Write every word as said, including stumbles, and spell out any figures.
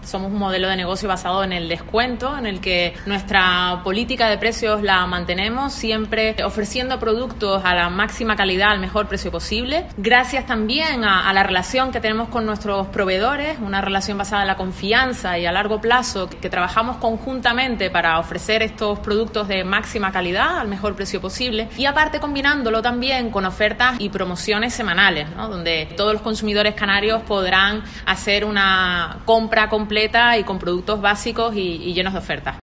Somos un modelo de negocio basado en el descuento, en el que nuestra política de precios la mantenemos, siempre ofreciendo productos a la máxima calidad, al mejor precio posible. Gracias también a, a la relación que tenemos con nuestros proveedores, una relación basada en la confianza y a largo plazo, que, que trabajamos conjuntamente para ofrecer estos productos de máxima calidad al mejor precio posible, y aparte combinándolo también con ofertas y promociones semanales, ¿no? Donde todos los consumidores canarios podrán hacer una compra completa y con productos básicos y, y llenos de ofertas.